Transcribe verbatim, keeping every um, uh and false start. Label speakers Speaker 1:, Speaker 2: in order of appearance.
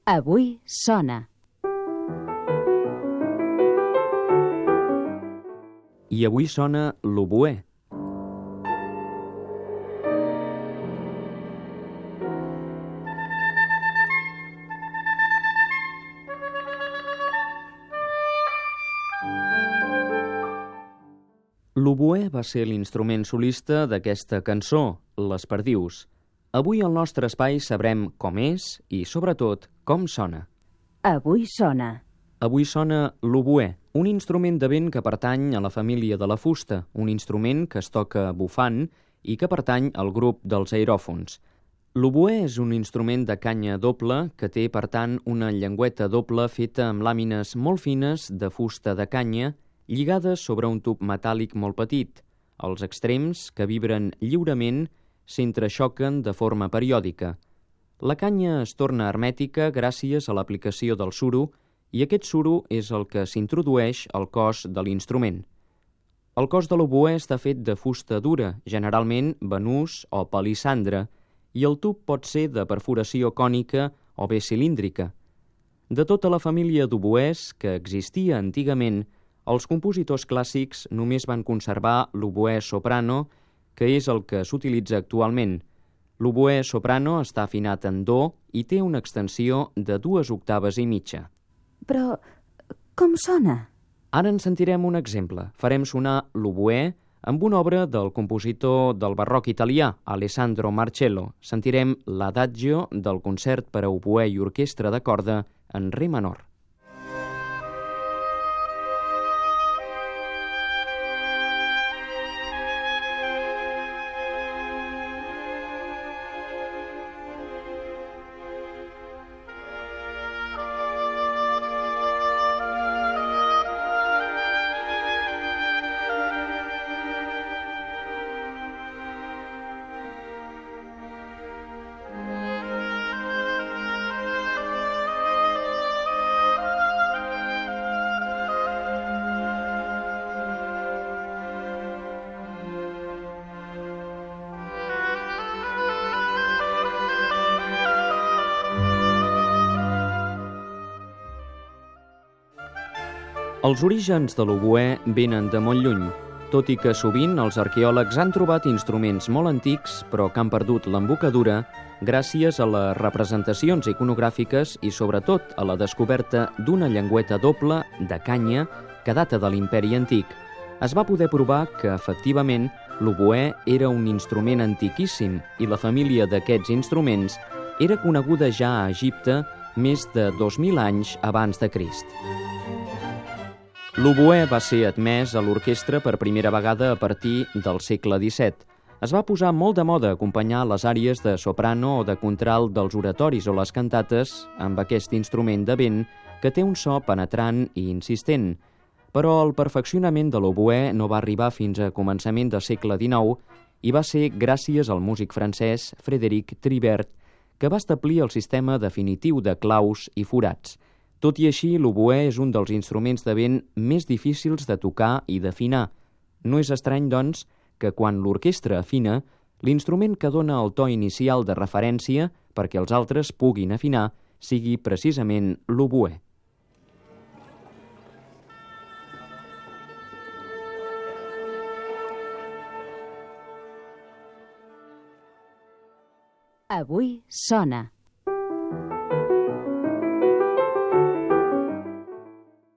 Speaker 1: Avui sona.
Speaker 2: I avui sona l'oboè. L'oboè va ser l'instrument solista d'aquesta cançó, Les Perdius. Avui al nostre espai sabrem com és i, sobretot, com sona.
Speaker 1: Avui sona.
Speaker 2: Avui sona l'oboè, un instrument de vent que pertany a la família de la fusta, un instrument que es toca bufant i que pertany al grup dels aeròfons. L'oboè és un instrument de canya doble que té, per tant, una llengüeta doble feta amb làmines molt fines de fusta de canya lligades sobre un tub metàl·lic molt petit. Els extrems, que vibren lliurement, s'entrexoquen de forma periòdica. La canya es torna hermètica gràcies a l'aplicació del suro i aquest suro és el que s'introdueix al cos de l'instrument. El cos de l'oboè està fet de fusta dura, generalment banús o palissandre, i el tub pot ser de perforació cònica o bé cilíndrica. De tota la família d'oboès que existia antigament, els compositors clàssics només van conservar l'oboè soprano, que és el que s'utilitza actualment. L'oboè soprano està afinat en do i té una extensió de dues octaves i mitja.
Speaker 1: Però com sona?
Speaker 2: Ara en sentirem un exemple. Farem sonar l'oboè amb una obra del compositor del barroc italià, Alessandro Marcello. Sentirem l'adagio del concert per a oboè i orquestra de corda en re menor. Els orígens de l'oboè venen de molt lluny, tot i que sovint els arqueòlegs han trobat instruments molt antics però que han perdut l'embocadura gràcies a les representacions iconogràfiques i sobretot a la descoberta d'una llengüeta doble de canya que data de l'Imperi Antic. Es va poder provar que, efectivament, l'oboè era un instrument antiquíssim i la família d'aquests instruments era coneguda ja a Egipte més de dos mil anys abans de Crist. L'oboè va ser admès a l'orquestra per primera vegada a partir del segle disset. Es va posar molt de moda acompanyar les àries de soprano o de contralt dels oratoris o les cantates amb aquest instrument de vent que té un so penetrant i insistent. Però el perfeccionament de l'oboè no va arribar fins a començament del segle dinou i va ser gràcies al músic francès Frédéric Tribert que va establir el sistema definitiu de claus i forats. Tot i així, l'oboè és un dels instruments de vent més difícils de tocar i d'afinar. No és estrany, doncs, que quan l'orquestra afina, l'instrument que dona el to inicial de referència perquè els altres puguin afinar sigui precisament l'oboè.
Speaker 1: Avui sona.